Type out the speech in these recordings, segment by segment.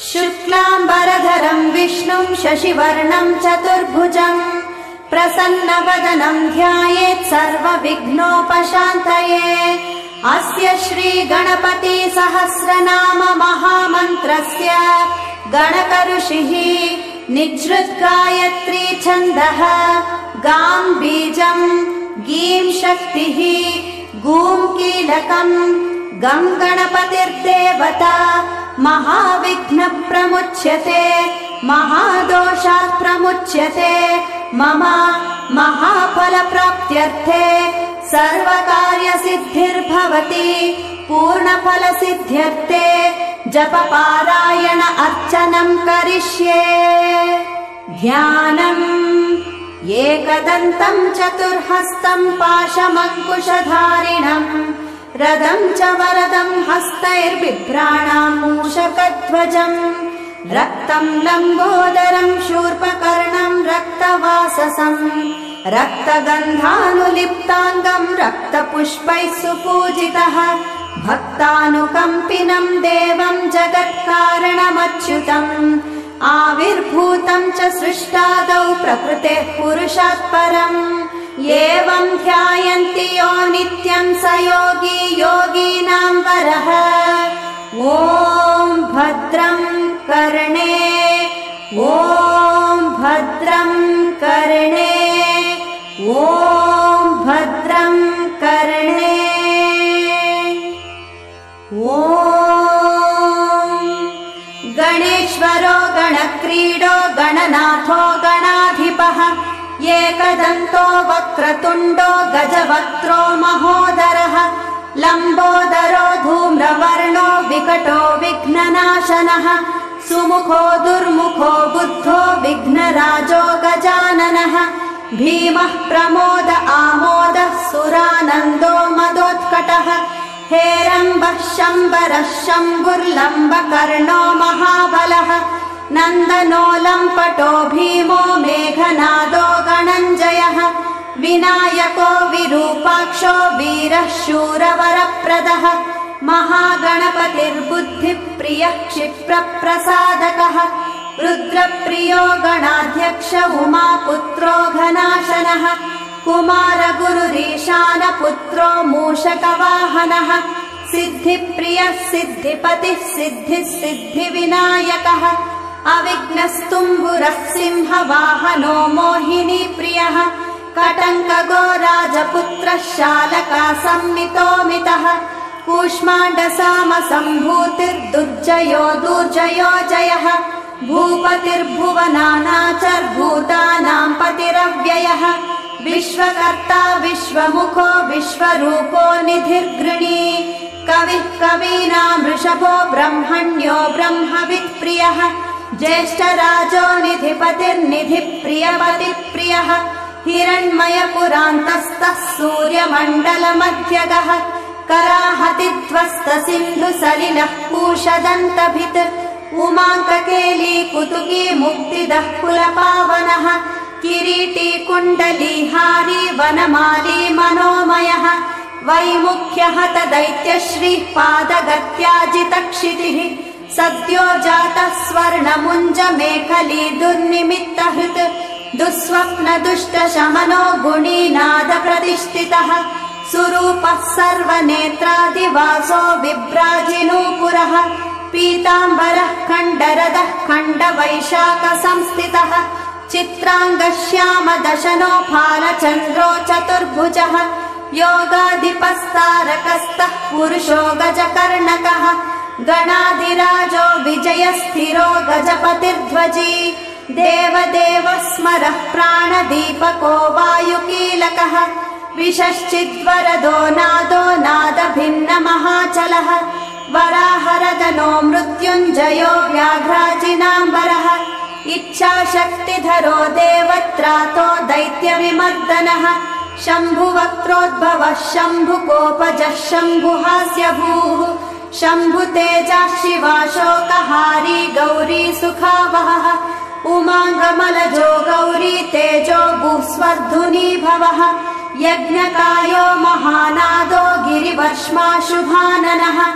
शुक्लाम्बरधरं विष्णुं शशिवर्णं चतुर्भुजं प्रसन्नवदनं ध्यायेत् सर्वविघ्नोपशान्तये। अस्य श्रीगणपति सहस्रनाम महामन्त्रस्य गणकऋषिः निजृद्गायत्री छन्दः गां बीजं गीं शक्तिः गूं कीलकं गं गणपतिर्देवता महाविघ्नः प्रमुच्यते महादोषाः प्रमुच्यते मम महाफलप्राप्त्यर्थे सर्वकार्यसिद्धिर्भवति पूर्णफलसिद्ध्यर्थे जपपारायण अर्चनं करिष्ये। ध्यानम् एकदन्तं चतुर्हस्तं पाशमङ्कुशधारिणं रदं च वरदं हस्तैर्बिभ्राणां मूषकध्वजं रक्तं लम्बोदरं शूर्पकर्णं रक्तवाससं रक्तगन्धानुलिप्ताङ्गं रक्तपुष्पैः सुपूजितः भक्तानुकम्पिनं देवं जगत्कारणमच्युतम् आविर्भूतं च सृष्टादौ प्रकृतेः पुरुषात् परम् एवं ध्यायन्ति यो नित्यं स योगी योगीनां वरः। ॐ भद्रं कर्णे ॐ भद्रं कर्णे ॐ भद्रं कर्णे ॐ गणेश्वरो गणक्रीडो गणनाथो गणाधिपः एकदन्तो वक्रतुण्डो गजवक्त्रो महोदरः लम्बोदरो धूम्रवर्णो विकटो विघ्ननाशनः सुमुखो दुर्मुखो बुद्धो विघ्नराजो गजाननः भीमः प्रमोद आमोदः सुरानन्दो मदोत्कटः हेरम्बः शम्बरः शम्भुर्लम्बकर्णो महाबलः नन्दनो लम्पटो भीमो मेघनादो गणञ्जयः विनायको विरूपाक्षो वीरः शूरवरप्रदः महागणपतिर्बुद्धिप्रियः क्षिप्रप्रसादकः रुद्रप्रियो गणाध्यक्ष उमापुत्रो घनाशनः कुमारगुरुरीशानपुत्रो मूषकवाहनः सिद्धिप्रियः सिद्धिपतिः सिद्धिः सिद्धिविनायकः अविघ्नस्तुम्बुरः सिंहवाहनो मोहिनीप्रियः कटङ्कगो राजपुत्रः शालका संमितोमितः कूष्माण्डसामसम्भूतिर्दुर्जयो दुर्जयो जयः भूपतिर्भुवनानाचर्भूतानां पतिरव्ययः विश्वकर्ता विश्वमुखो विश्वरूपो निधिर्गृणी कविः कवीनां वृषभो ब्रह्मण्यो ब्रह्मवित्प्रियः ज्येष्ठराजो निधिपतिर्निधिप्रियपतिप्रियः हिरण्मयपुरान्तस्थः सूर्यमण्डलमध्यगः कराहतिध्वस्तसिन्धुसलिलः पूषदन्तभित् उमाङ्ककेली कुतुकी मुक्तिदः कुलपावनः किरीटी कुण्डलीहारी वनमाली मनोमयः वैमुख्यहत दैत्यश्रीः पादगत्याजितक्षितिः सद्यो जातः स्वर्णमुञ्जमेखली दुर्निमित्तहृत् दुःस्वप्न दुष्टशमनो गुणीनादप्रतिष्ठितः सुरूपः सर्वनेत्रादिवासो विभ्राजिनूपुरः पीताम्बरः खण्डरदः खण्डवैशाखसंस्थितः चित्राङ्गश्यामदशनो फालचन्द्रो चतुर्भुजः योगाधिपस्तारकस्तः पुरुषो गजकर्णकः गणाधिराजो विजयस्थिरो गजपतिर्ध्वजी देवदेवः स्मरः प्राणदीपको वायुकीलकः विशश्चिद्वरदो नादो नादभिन्नमहाचलः वराहरदनो मृत्युञ्जयो व्याघ्राजिनाम्बरः इच्छाशक्तिधरो देवत्रातो दैत्यविमर्दनः शम्भुवक्त्रोद्भवः शम्भुकोपजः शम्भुहास्यभूः शम्भुतेजः शिवाशोकहारी गौरी सुखावहः उमाङ्गमलजो गौरी तेजो भूस्वर्धुनी भवः यज्ञकायो महानादो गिरिवर्ष्मा शुभाननः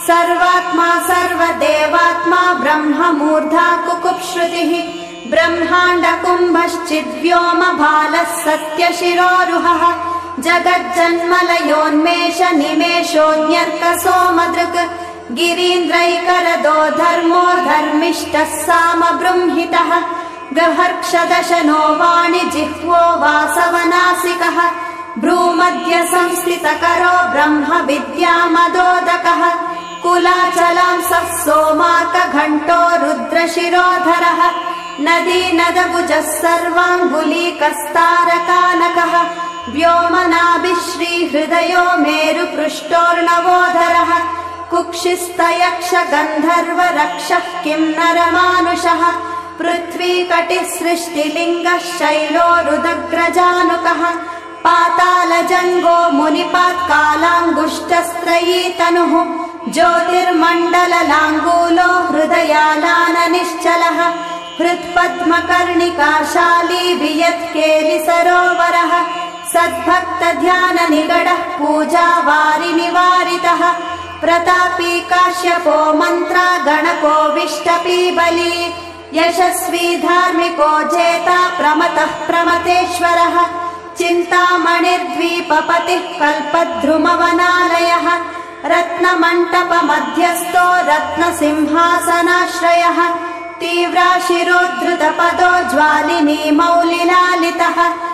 सर्वात्मा सर्वदेवात्मा ब्रह्ममूर्धा कुकुप्श्रुतिः ब्रह्माण्डकुम्भश्चिद्व्योम भालः सत्यशिरोरुहः जगज्जन्मलयोन्मेष निमेषोऽन्यर्कसोमदृक् गिरीन्द्रैकरदो धर्मो धर्मिष्ठः सामबृंहितः गहर्क्षदशनो वाणि जिह्वो वासवनासिकः भ्रूमध्य संस्थितकरो ब्रह्म विद्यामदोदकः कुलाचलांसः सोमार्कघण्टो रुद्रशिरोधरः नदी नदभुजः सर्वाङ्गुलीकस्तारकानकः व्योमनाभिश्रीहृदयो मेरुपृष्ठोर्णवोधरः कुक्षिस्तयक्ष गन्धर्व रक्षः किन्नरमानुषः पृथ्वी कटिसृष्टिलिङ्गः शैलोरुदग्रजानुकः पातालजङ्गो मुनिपात्कालाङ्गुष्ठस्त्रयी तनुः ज्योतिर्मण्डललाङ्गूलो हृदयालाननिश्चलः हृत्पद्मकर्णिकाशाली वियत्केलिसरोवरः सद्भक्तध्याननिगडः पूजावारिनिवारितः प्रतापी काश्यपो मन्त्रा गणको विष्टपीबली यशस्वी धार्मिको जेता प्रमतः प्रमतेश्वरः चिन्तामणिर्द्वीपपतिः कल्पद्रुमवनालयः रत्नमण्टपमध्यस्थो रत्नसिंहासनाश्रयः तीव्राशिरोद्धृतपदो ज्वालिनी मौलिलालितः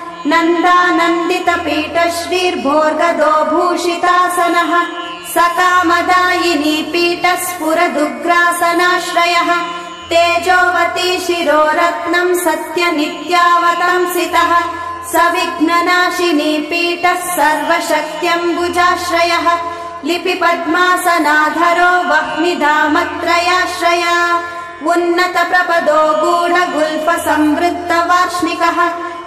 नन्दानन्दितपीठश्रीर्भोर्गदो भूषितासनः सकामदायिनी पीठस्फुरदुग्रासनाश्रयः तेजोवती शिरोरत्नम् सत्यनित्यावतंसितः सविघ्ननाशिनी पीठः सर्वशक्त्यम्बुजाश्रयः लिपिपद्मासनाधरो वह्निधामत्रयाश्रया उन्नतप्रपदो गूढगुल्फसंवृत्तवार्ष्णिकः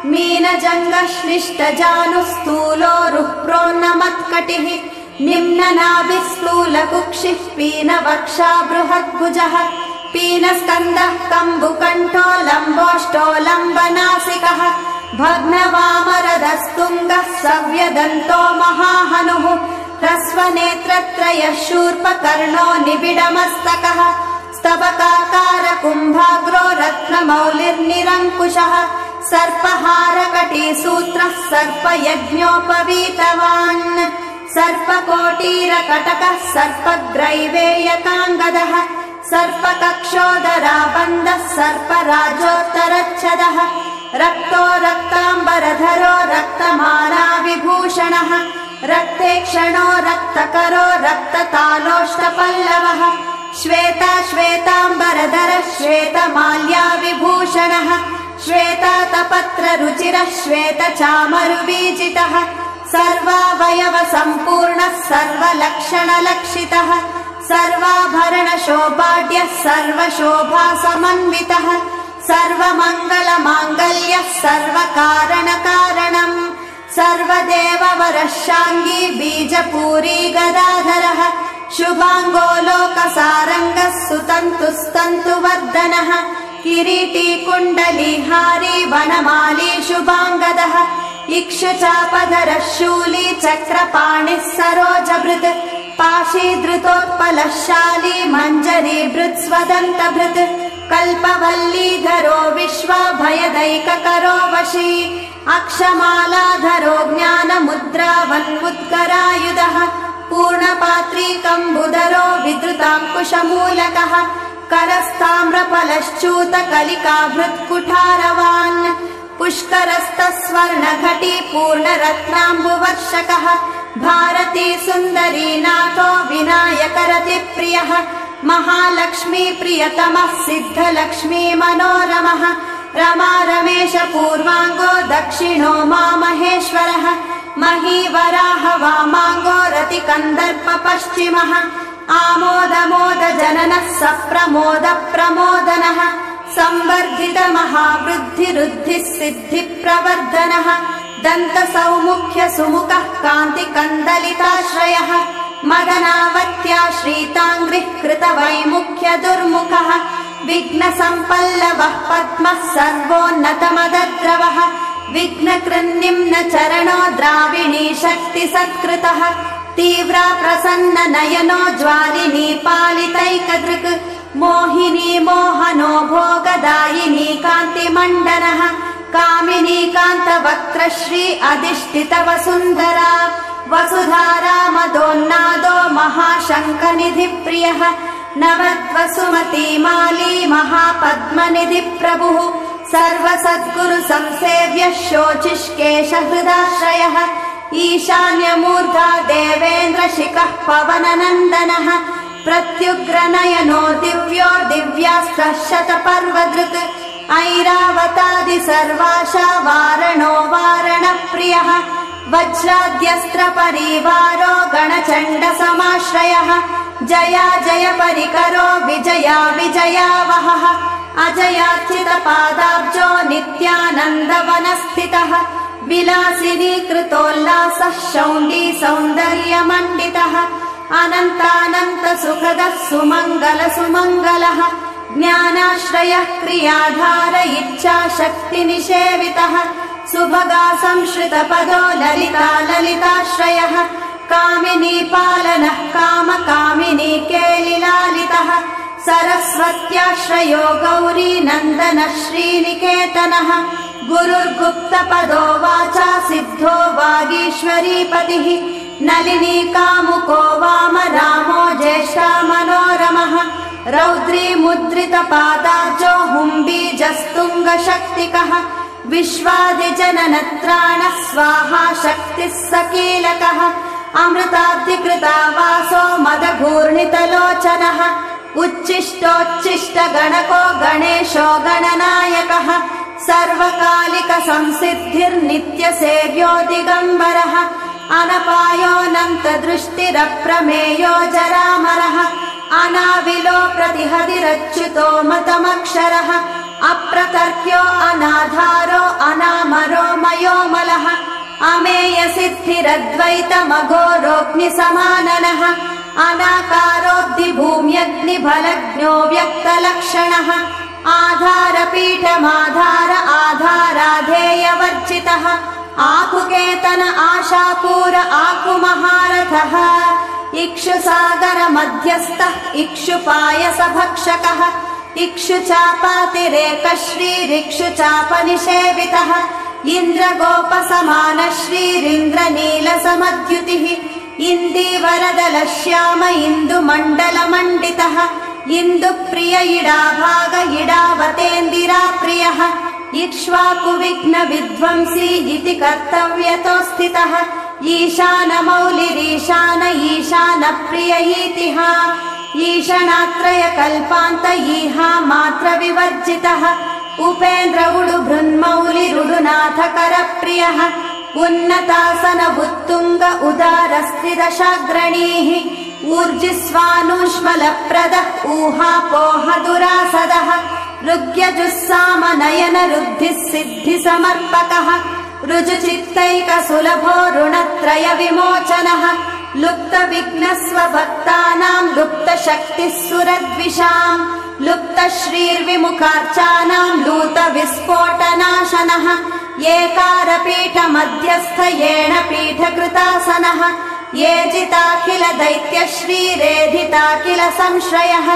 मीनजङ्गश्लिष्टजानुस्थूलोरुः प्रोन्नमत्कटिः निम्ननाभिस्थूलकुक्षिः पीनवक्षा बृहद्भुजः पीनस्कन्धः कम्बुकण्ठो लम्बोष्टो लम्बनासिकः भग्नवामरदस्तुङ्गः सव्यदन्तो महाहनुः ह्रस्वनेत्रत्रयः शूर्पकर्णो निबिडमस्तकः स्तबकाकारकुम्भाग्रो रत्नमौलिर्निरङ्कुशः सर्पहारकटीसूत्रः सर्पयज्ञोपवीतवान् सर्पकोटीरकटकः सर्पग्रैवेयकाङ्गदः सर्पकक्षोदराबन्धः सर्पराजोत्तरच्छदः रक्तो रक्ताम्बरधरो रक्तमालाविभूषणः रक्तेक्षणो रक्तकरो रक्ततालोष्टपल्लवः श्वेताम्बरधरः श्वेतमाल्याविभूषणः श्वेतातपत्ररुचिरः श्वेतचामरुवीजितः सर्वावयवसम्पूर्णः सर्वलक्षणलक्षितः सर्वाभरणशोभाढ्यः सर्वशोभासमन्वितः सर्वमङ्गलमाङ्गल्यः सर्वकारणकारणम् सर्वदेववरशाङ्गी बीजपूरी गदाधरः शुभाङ्गो लोकसारङ्गः सुतन्तुस्तन्तुवर्धनः किरीटी कुण्डलीहारी वनमाली शुभाङ्गदः इक्षुचापधरः शूली चक्रपाणिः सरोजभृत् पाशीधृतोत्पलशाली मञ्जरीभृत्स्वदन्तभृत् कल्पवल्लीधरो विश्वाभयदैककरो वशी अक्षमालाधरो ज्ञानमुद्रावन्मुद्गरायुधः पूर्णपात्रीकम्बुधरो विद्रुताङ्कुशमूलकः करस्ताम्रफलश्च्यूतकलिकाभृत्कुठारवान् पुष्करस्तस्वर्णघटी पूर्णरत्नाम्बुवर्षकः भारती सुन्दरी नाथो विनायकरतिप्रियः महालक्ष्मी प्रियतमः सिद्धलक्ष्मी मनोरमः रमा रमेश पूर्वाङ्गो दक्षिणो मामहेश्वरः महीवराह वामाङ्गो रतिकन्दर्प पश्चिमः आमोदमोद जननः सप्रमोद प्रमोदनः संवर्धित महावृद्धिरुद्धिः सिद्धिप्रवर्धनः दन्तसौमुख्य सुमुखः कान्तिकन्दलिताश्रयः मदनावत्या श्रीताङ्घ्रिः कृतवैमुख्य दुर्मुखः विघ्नसम्पल्लवः पद्मः सर्वोन्नतमदद्रवः विघ्नकृन्निम्न चरणो द्राविणी शक्तिसत्कृतः तीव्रा प्रसन्न नयनो ज्वालिनी पालितैकदृक् मोहिनी मोहनो भोगदायिनी कान्तिमण्डनः कामिनी कान्तवक्त्रश्री अधिष्ठित वसुन्धरा वसुधारामदोन्नादो महाशङ्खनिधिप्रियः नवद्वसुमती माली महापद्मनिधि प्रभुः सर्वसद्गुरु संसेव्यः शोचिष्केश हृदाश्रयः ईशान्यमूर्धा देवेन्द्रशिखः पवननन्दनः प्रत्युग्रनयनो दिव्यो दिव्यास्त्रः शतपर्वदृक् ऐरावतादि सर्वाशा वारणो वारणप्रियः वज्राद्यस्त्रपरिवारो गणचण्डसमाश्रयः जया जय परिकरो विजया विजयावहः अजयार्चितपादाब्जो नित्यानन्दवनस्थितः विलासिनी कृतोल्लासः शौण्डी सौन्दर्यमण्डितः अनन्तानन्त सुखदः सुमङ्गल सुमङ्गलः ज्ञानाश्रयः क्रियाधार इच्छाशक्तिनिषेवितः सुभगा संश्रितपदो ललिता ललिताश्रयः कामिनी पालनः कामकामिनी केलिलालितः सरस्वत्याश्रयो गौरी नन्दनः श्रीनिकेतनः गुरुर्गुप्तपदो वाचा सिद्धो वागीश्वरीपतिः नलिनी कामुको वाम रामो ज्येष्ठा मनोरमः रौद्री मुद्रितपादाब्जो हुम्बीजस्तुङ्गशक्तिकः विश्वादिजननत्राणः स्वाहा शक्तिः सकीलकः अमृताब्धिकृतावासो मदघूर्णितलोचनः उच्छिष्टोच्छिष्टगणको गणेशो गणनायकः सर्वकालिक संसिद्धिर्नित्यसेव्यो दिगम्बरः अनपायोऽनन्तदृष्टिरप्रमेयो जरामरः अनाविलो प्रतिहतिरच्युतो मतमक्षरः अप्रतर्क्यो अनाधारो अनामरो मयोमलः अमेयसिद्धिरद्वैतमघोरोऽग्निसमाननः अनाकारोऽब्धिभूम्यग्निफलज्ञो व्यक्तलक्षणः आधारपीठमाधार आधाराधेयवर्जितः आकुकेतन आशापूर आकुमहारथः इक्षुसागर मध्यस्थः इक्षुपायसभक्षकः इक्षुचापातिरेकश्रीरिक्षुचापनिषेवितः इन्द्रगोपसमान श्रीरिन्द्रनीलसमद्युतिः इन्दीवरदलश्याम इन्दुमण्डलमण्डितः इन्दुप्रिय इडाभाग इडावतेन्दिराप्रियः इक्ष्वाकुविघ्नविध्वंसी इति कर्तव्यतो स्थितः ईशानमौलिरीशान ईशानप्रिय ईतिः ईशनात्रय कल्पान्त ईहा मात्र विवर्जितः उपेन्द्र उडुभृन्मौलिरुडुनाथ करप्रियः उन्नतासन उत्तुंग उदारस्त्रिदशाग्रणीः ऊर्जिस्वानुष्मलप्रदः ऊहापोह दुरासदः ऋग्यजुस्साम नयन रुद्धिः सिद्धिसमर्पकः ऋजुचित्तैकसुलभो ऋणत्रय विमोचनः लुप्तविघ्नस्वभक्तानां लुप्तशक्तिः सुरद्विषाम् लुप्तश्रीर्विमुखार्चानां लूतविस्फोटनाशनः एकारपीठमध्यस्थ येण पीठकृतासनः येजिताखिल दैत्यश्रीरेधिताखिल संश्रयः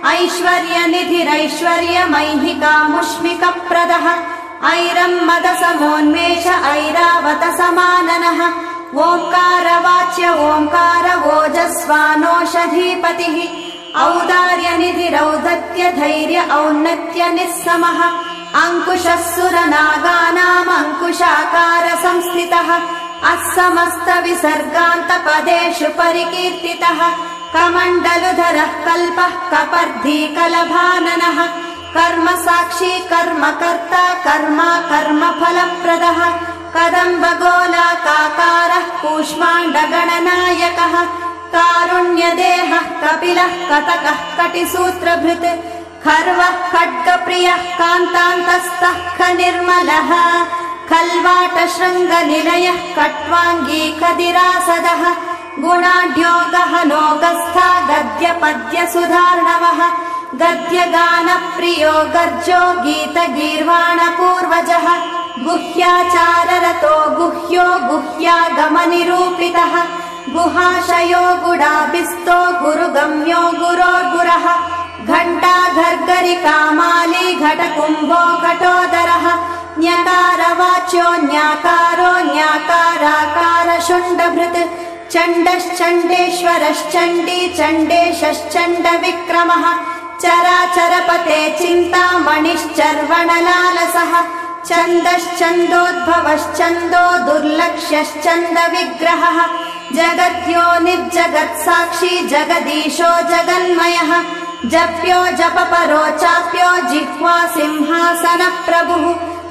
ऐश्वर्यनिधिरैश्वर्यमैहिकामुष्मिकप्रदः ऐरं मदसमोन्मेष ऐरावत समाननः ओंकारवाच्य ओंकार ओजस्वानोषधीपतिः औदार्यनिधिरौधत्य धैर्य औन्नत्य निस्समः अंकुशः सुरनागानाम् अंकुशाकार संस्थितः अस्समस्त विसर्गान्त पदेषु परिकीर्तितः कमण्डलुधरः कल्पः कपर्धी कलभाननः कर्म साक्षी कर्मकर्ता कर्मा कर्मफलप्रदः कदम्बगोलाकारः कूष्माण्डगणनायकः कारुण्यदेहः कपिलः कतकः कटिसूत्रभृत् खर्वः खड्गप्रियः कान्तान्तस्थः खनिर्मलः खल्वाटशृङ्गनिलयः कट्वाङ्गी खदिरासदः गुणाढ्यो गहनोगस्था गद्यपद्यसुधार्णवः गद्यगानप्रियो गर्जो गीतगीर्वाणपूर्वजः गुह्याचाररतो गुह्यो गुह्यागमनिरूपितः गुहाशयो गुडाभिस्तो गुरुगम्यो गुरोर्गुरः घण्टा घर्गरिकामाली घटकुम्भो घटोदरः न्यकारवाच्यो न्याकारो न्याकाराकार शुण्डभृत् चण्डश्चण्डेश्वरश्चण्डी चण्डेशश्चण्डविक्रमः चराचरपते चिन्तामणिश्चर्वणलालसः छन्दश्चन्दोद्भवश्चन्दो दुर्लक्ष्यश्चन्दविग्रहः जगद्योनिर्जगत्साक्षी जगदीशो जगन्मयः जप्यो जपपरो चाप्यो जिह्वा सिंहासनप्रभुः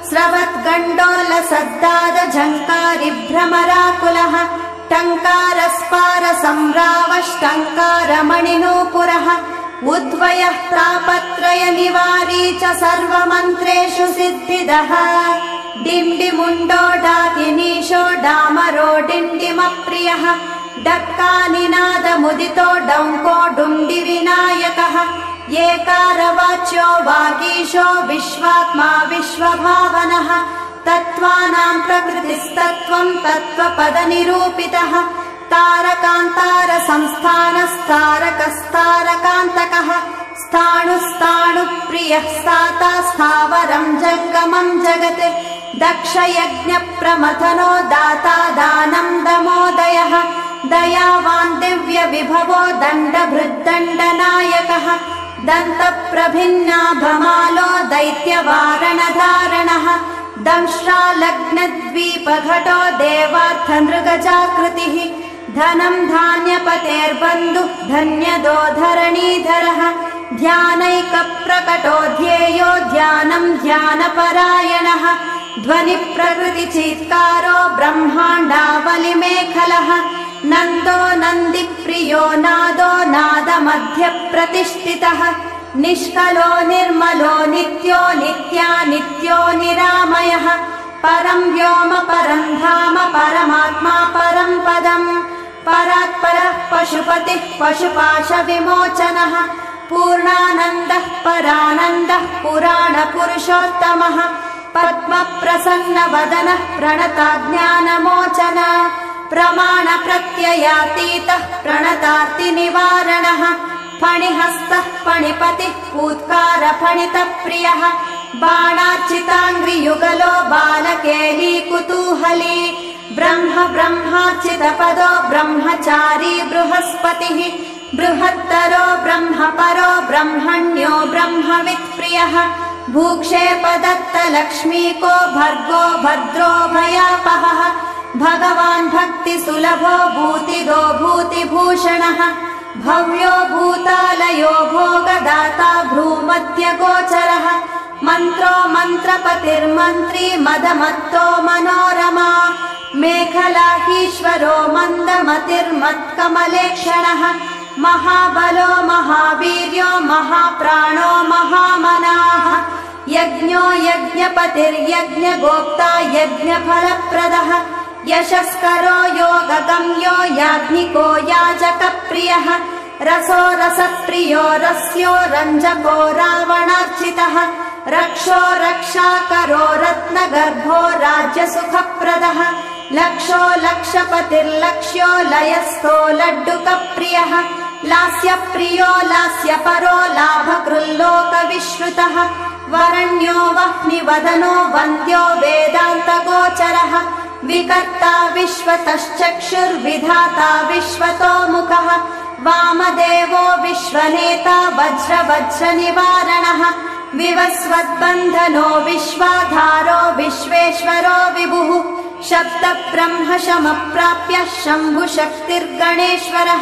स्रवद्गण्डोलसद्दादझङ्कारी भ्रमराकुलः टङ्कारस्पारसम्रावष्टङ्कारमणिनूपुरः उद्वयः तापत्रय निवारी च सर्वमन्त्रेषु सिद्धिदः डिण्डिमुण्डो डाकिनीशो डामरो डिण्डिमप्रियः डक्कानिनादमुदितो डङ्को डुण्डिविनायकः एकारवाच्यो वागीशो विश्वात्मा विश्वभावनः तत्त्वानां प्रकृतिस्तत्त्वं तत्त्वपदनिरूपितः तारकान्तारसंस्थानस्तारकस्तारकान्तकः स्थाणुस्ताणुप्रियः स्थाता स्थावरं जङ्गमं जगत् दक्षयज्ञप्रमथनो दाता दानं दमोदयः दयावान् दिव्यविभवो दण्डभृद्दण्डनायकः दन्तप्रभिन्नाभमालो दैत्यवारणधारणः दंश्रालग्नद्वीपघटो देवार्थनृगजाकृतिः धनं धान्यपतेर्बन्धुः धन्यदो धरणीधरः ध्यानैकप्रकटो ध्येयो ध्यानं ध्यानपरायणः ध्वनिप्रकृतिचीत्कारो ब्रह्माण्डावलिमेखलः नन्दो नन्दिप्रियो नादो नादमध्यप्रतिष्ठितः निष्कलो निर्मलो नित्यो नित्यानित्यो निरामयः परं व्योम परं धाम परमात्मा परं पदम् परात्परः पशुपतिः पशुपाशविमोचनः पूर्णानन्दः परानन्दः पुराणपुरुषोत्तमः पद्मप्रसन्नवदनः प्रणताज्ञानमोचन प्रमाणप्रत्ययातीतः प्रणतार्तिनिवारणः फणिहस्तः फणिपतिः पूत्कारफणितप्रियः बाणार्चिताङ्घ्रियुगलो बालकेलीकुतूहली ब्रह्म ब्रह्मार्चितपदो ब्रह्मचारी बृहस्पतिः बृहत्तरो ब्रह्मपरो ब्रह्मण्यो ब्रह्मवित्प्रियः भूक्षेपदत्तलक्ष्मीको भर्गो भद्रो भयापहः भगवान् भक्तिसुलभो भूतिदो भूतिभूषणः भव्यो भूतालयो भोगदाता भ्रूमध्यगोचरः मन्त्रो मन्त्रपतिर्मन्त्री मदमत्तो मनोरमा मेखलाहीश्वरो मन्दमतिर्मत्कमलेक्षणः महाबलो महावीर्यो महाप्राणो महामनाः यज्ञो यज्ञपतिर्यज्ञगोप्ता यज्ञफलप्रदः यशस्करो योगगम्यो याज्ञिको याजकप्रियः रसो रसप्रियो रस्यो रञ्जको रावणार्चितः रक्षो रक्षाकरो रत्नगर्भो राज्यसुखप्रदः लक्षो लक्षपतिर्लक्ष्यो लयस्थो लड्डुकप्रियः लास्यप्रियो लास्यपरो लाभकृल्लोकविश्रुतः वरण्यो वह्निवदनो वन्द्यो वेदान्तगोचरः विकर्ता विश्वतश्चक्षुर्विधाता विश्वतोमुखः वामदेवो विश्वनेता वज्रवज्रनिवारणः विवस्वद्बन्धनो विश्वाधारो विश्वेश्वरो विभुः शब्दब्रह्मशमप्राप्य शम्भुशक्तिर्गणेश्वरः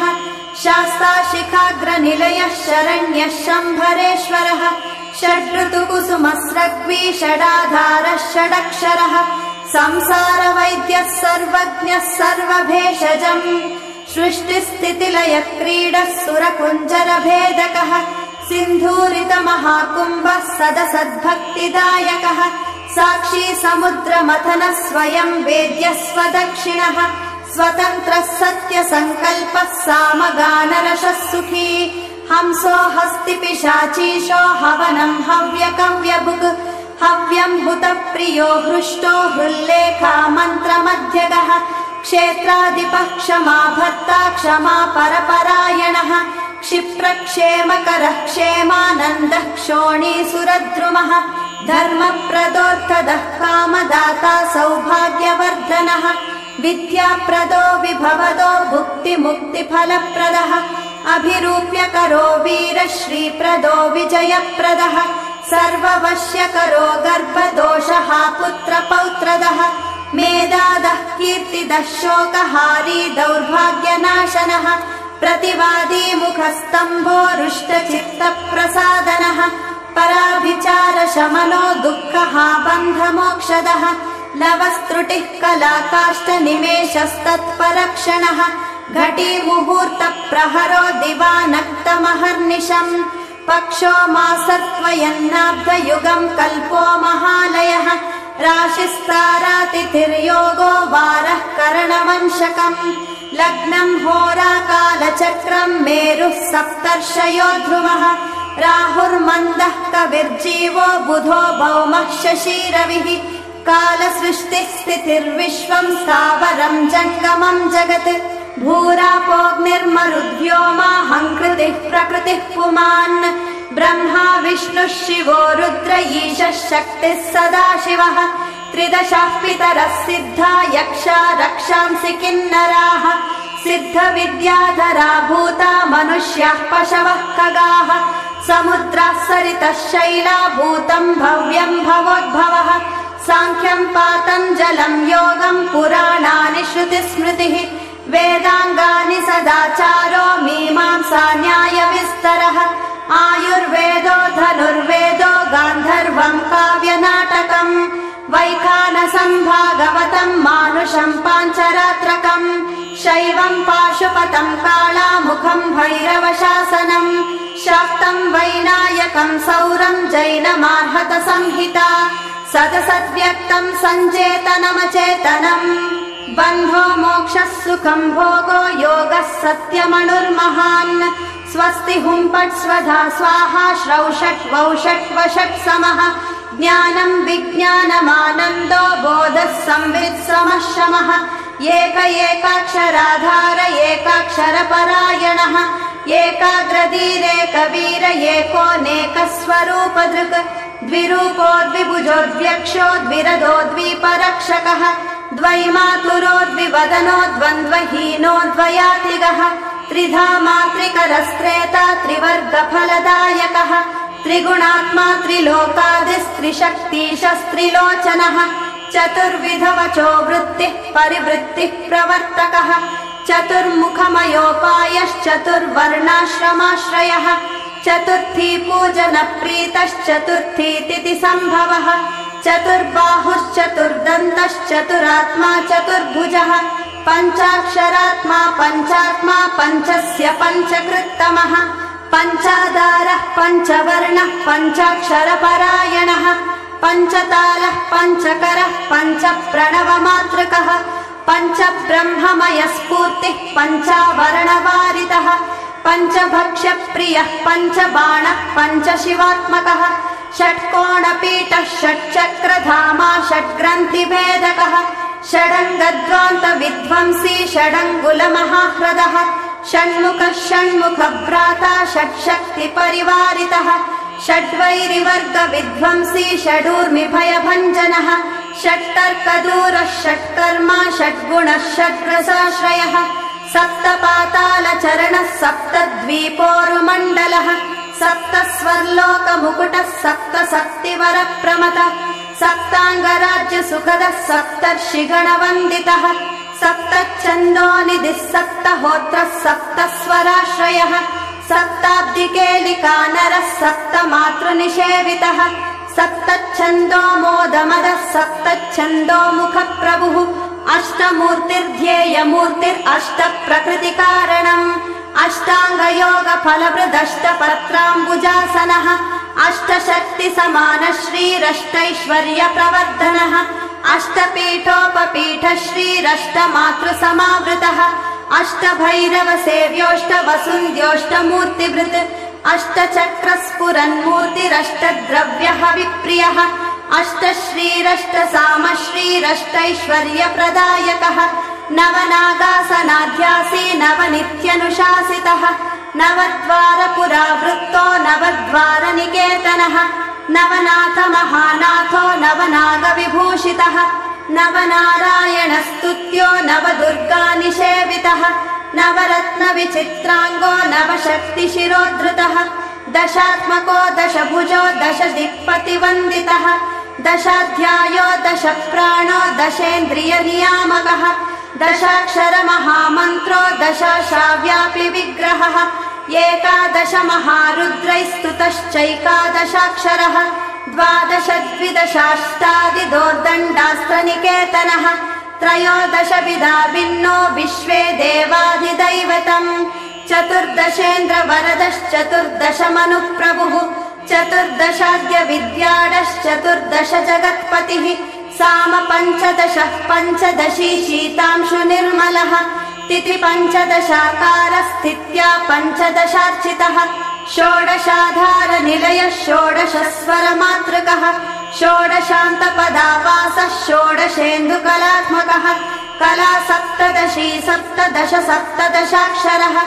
शास्ताशिखाग्रनिलयः शरण्यः शम्भरेश्वरः षड्ऋतुकुसुमस्रग्वी षडाधारः षडक्षरः संसारवैद्यः सर्वज्ञः सर्वभेषजम् सृष्टिस्थितिलयक्रीडः सुरकुञ्जरभेदकः सिन्धूरितमहाकुम्भः सदसद्भक्तिदायकः साक्षी समुद्रमथनः स्वयं वेद्यः स्वदक्षिणः स्वतन्त्रः सत्यसङ्कल्पः सामगानरसः सुखी हंसो हस्तिपिशाचीशो हवनं हव्यकव्यभुक् हव्यं हुतप्रियो हृष्टो हृल्लेखा मन्त्रमध्यगः क्षेत्राधिपः क्षमा भर्ता क्षमा परपरायणः क्षिप्रक्षेमकरः क्षेमानन्दः क्षोणीसुरद्रुमः धर्मप्रदोऽर्थदः कामदाता सौभाग्यवर्धनः विद्याप्रदो विभवदो भुक्तिमुक्तिफलप्रदः अभिरूप्यकरो वीरश्रीप्रदो विजयप्रदः सर्ववश्यकरो गर्भदोषः पुत्रपौत्रदः मेधादः कीर्तिदः शोकहारी दौर्भाग्यनाशनः प्रतिवादी मुखस्तम्भो रुष्टचित्तप्रसादनः पराभिचारशमनो दुःखः बन्धमोक्षदः लवस्त्रुटिः कलाकाष्ठनिमेषस्तत्परक्षणः घटीमुहूर्तप्रहरो दिवानक्तमहर्निशम् पक्षो मासत्वयन्नाब्धयुगम् कल्पो महालयः राशिस्तारातिथिर्योगो वारः करणवंशकम् लग्नम् होराकालचक्रम् मेरुः सप्तर्षयो ध्रुवः राहुर्मन्दः कविर्जीवो बुधो भौमः शशिरविः कालसृष्टिः स्थितिर्विश्वम् स्थावरम् जङ्गमम् जगत् भूरापोऽग्निर्मरुद्व्योमाहङ्कृतिः प्रकृतिः पुमान् ब्रह्मा विष्णुः शिवो रुद्र ईशः शक्तिः सदाशिवः त्रिदशः पितरः सिद्धा यक्षा रक्षांसि किन्नराः सिद्धविद्याधरा भूता मनुष्याः पशवः खगाः समुद्राः सरितः शैला भूतम् भव्यम् भवोद्भवः साङ्ख्यम् पातञ्जलम् योगम् पुराणानि श्रुतिस्मृतिः वेदाङ्गानि सदाचारो मीमांसा न्यायविस्तरः आयुर्वेदो धनुर्वेदो गान्धर्वम् काव्यनाटकम् वैखानसम् भागवतम् मानुषम् पाञ्चरात्रकम् शैवम् पाशुपतम् कालामुखम् भैरवशासनम् शाक्तम् वैनायकम् सौरम् जैनमार्हत संहिता सदसद्व्यक्तम् सञ्चेतनमचेतनम् बन्धो मोक्षः सुखम् भोगो योगः सत्यमणुर्महान् स्वस्ति हुंपट् स्वधा स्वाहा श्रौषट् वौषट् वषट् समः ज्ञानम् विज्ञानमानन्दो बोधः संवित् समः शमः एक एकाक्षराधार एकाक्षरपरायणः एकाग्रधीरेकवीर एकोऽनेकस्वरूपधृक् द्विरूपो द्विभुजोऽद्व्यक्षो द्विरदो द्विपरक्षकः द्वैमातुरो द्विवदनो द्वन्द्वहीनो द्वयातिगः त्रिधा मात्रिकरस्त्रेता त्रिवर्गफलदायकः त्रिगुणात्मा त्रिलोकादिस्त्रिशक्तिशस्त्रिलोचनः चतुर्विधवचो वृत्तिः परिवृत्तिः प्रवर्तकः चतुर्मुखमयोपायश्चतुर्वर्णाश्रमाश्रयः चतुर्थी पूजनप्रीतश्चतुर्थी तिथिसम्भवः चतुर्बाहुश्चतुर्दन्तश्चतुरात्मा चतुर्भुजः पञ्चाक्षरात्मा पञ्चात्मा पञ्चस्य पञ्चकृत्तमः पञ्चाधारः पञ्चवर्णः पञ्चाक्षरपरायणः पञ्चतालः पञ्चकरः पञ्चप्रणवमातृकः पञ्चब्रह्ममयस्फूर्तिः पञ्चावरणवारितः पञ्चभक्ष्यप्रियः पञ्चबाणः पञ्चशिवात्मकः षट्कोणपीठः षट्चक्रधामा षड्ग्रन्थिभेदकः षडङ्गध्वान्तविध्वंसी षडङ्गुलमहाह्रदः षण्मुखः षण्मुखभ्राता षट्शक्तिपरिवारितः षड्वैरिवर्गविध्वंसी षडूर्मिभयभञ्जनः षट्तर्कदूरः षट्कर्मा षड्गुणः षड्रसाश्रयः सप्तपातालचरणः सप्तद्वीपोरुमण्डलः सप्तस्वर्लोकमुकुटः सप्तशक्तिवरप्रमतः सप्ताङ्गराज्यसुखदः सप्तर्षिगणवन्दितः सप्तच्छन्दोनिधिः सप्तहोत्रः सप्तस्वराश्रयः सप्ताब्दिकेलिकानरः सप्तमातृनिषेवितः सप्तच्छन्दो मोदमदः सप्तच्छन्दो मुखप्रभुः अष्टमूर्तिर्ध्येयमूर्तिरष्टप्रकृतिकारणम् अष्टाङ्गयोगफलभृदष्टपत्राम्बुजासनः अष्टशक्तिसमानश्रीरष्टैश्वर्यप्रवर्धनः अष्टपीठोपपीठश्रीरष्टमातृसमावृतः अष्टभैरवसेव्योऽष्टवसुन्द्योऽष्टमूर्तिभृत् अष्टचक्रस्फुरन्मूर्तिरष्टद्रव्यः विप्रियः अष्टश्रीरष्टसामश्रीरष्टैश्वर्यप्रदायकः नवनागासनाध्यासी नवनित्यनुशासितः नवद्वारपुरावृत्तो नवद्वारनिकेतनः नवनाथमहानाथो नवनागविभूषितः नवनारायणस्तुत्यो नवदुर्गानिषेवितः नवरत्नविचित्राङ्गो नवशक्तिशिरोद्धृतः दशात्मको दशभुजो दशदिक्पतिवन्दितः दशाध्यायो दशप्राणो दशेन्द्रियनियामकः दशाक्षरमहामन्त्रो दशाशाव्यापि विग्रहः एकादशमहारुद्रैस्तुतश्चैकादशाक्षरः द्वादश द्विदशाष्टादिदोर्दण्डास्त्रनिकेतनः त्रयोदशविधा भिन्नो विश्वे देवाधिदैवतम् चतुर्दशेन्द्रवरदश्चतुर्दशमनुप्रभुः चतुर्दशाद्य विद्याडश्चतुर्दश जगत्पतिः साम पञ्चदशः पञ्चदशी शीतांशु निर्मलः तिथि पञ्चदशाकारस्थित्या पञ्चदशार्चितः षोडशाधार निलयः षोडशस्वरमातृकः षोडशान्तपदावासः षोडशेन्दुकलात्मकः कला सप्तदशी सप्तदश सप्तदशाक्षरः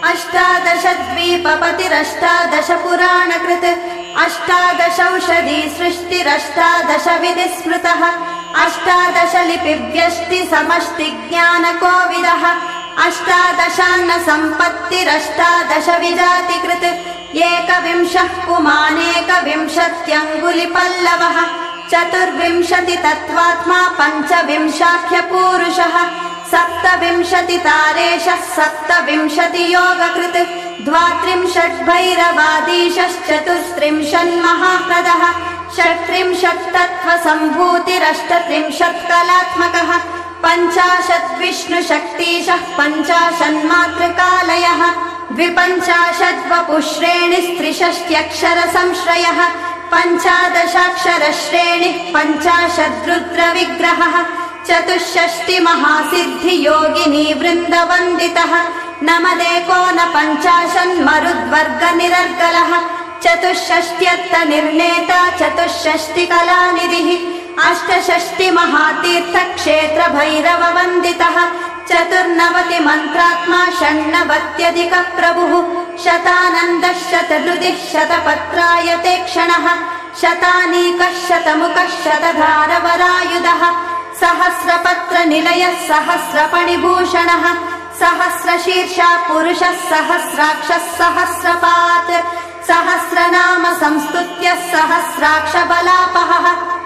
अष्टादशद्वीपपतिरष्टादश पुराणकृत् अष्टादशौषधी सृष्टिरष्टादश विधिस्मृतः अष्टादश लिपिव्यष्टि समष्टि ज्ञानकोविदः अष्टादशान्न सम्पत्तिरष्टादश विजातिकृत् एकविंशः पुमानेकविंशत्यङ्गुलिपल्लवः चतुर्विंशति तत्त्वात्मा पञ्चविंशाख्यपूरुषः सप्तविंशतितारेशः सप्तविंशति योगकृत् द्वात्रिंशद्भैरवादीशश्चतुस्त्रिंशन्महाप्रदः षट्त्रिंशत्तत्त्वसम्भूतिरष्टत्रिंशत्कलात्मकः पञ्चाशद्विष्णुशक्तिशः पञ्चाशन्मातृकालयः द्विपञ्चाशद्वपुश्रेणिस्त्रिषष्ट्यक्षरसंश्रयः पञ्चादशाक्षरश्रेणिः पञ्चाशद्रुद्रविग्रहः चतुष्षष्टिमहासिद्धियोगिनी वृन्दवन्दितः नमदेकोनपञ्चाशन्मरुद्वर्गनिरर्गलः चतुष्षष्ट्यर्थनिर्णेता चतुष्षष्टिकलानिधिः अष्टषष्टिमहातीर्थक्षेत्रभैरववन्दितः चतुर्नवतिमन्त्रात्मा षण्णवत्यधिकप्रभुः शतानन्दः शतहृदिः शतपत्रायते क्षणः शतानीकः शतमुखः शतधारवरायुधः सहस्रपत्रनिलयः सहस्रपणिभूषणः सहस्रशीर्षा पुरुषः सहस्राक्षः सहस्रपात् सहस्रनाम संस्तुत्य सहस्राक्षबलापहः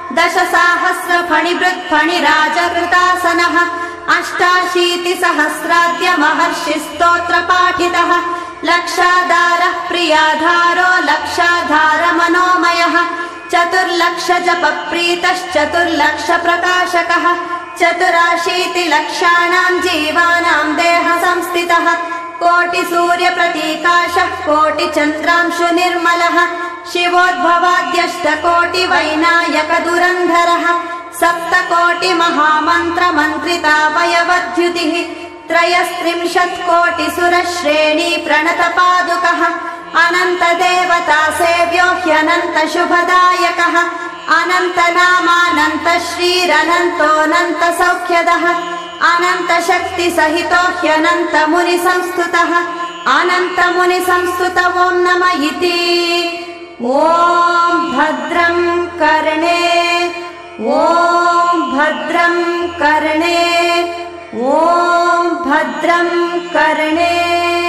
दशसाहस्रफणिभृत्फणिराजकृतासनः अष्टाशीतिसहस्राद्य महर्षिस्तोत्रपाठितः लक्षाधारः प्रियाधारो लक्षाधारमनोमयः चतुर्लक्षजपप्रीतश्चतुर्लक्षप्रकाशकः चतुराशीतिलक्षाणां जीवानां देहसंस्थितः कोटिसूर्यप्रतीकाशः कोटिचन्द्रांशुनिर्मलः शिवोद्भवाद्यष्टकोटिवैनायकदुरन्धरः सप्तकोटिमहामन्त्रमन्त्रितावयवद्युतिः त्रयस्त्रिंशत्कोटिसुरश्रेणी प्रणतपादुकः अनन्तदेवतासेव्यो ह्यनन्तशुभदायकः अनन्तनामानन्तश्रीरनन्तोऽनन्तसौख्यदः अनन्तशक्तिसहितो ह्यनन्तमुनिसंस्तुतः अनन्तमुनिसंस्तुत ॐ नम इति ॐ भद्रं कर्णे ॐ भद्रं कर्णे ॐ भद्रं कर्णे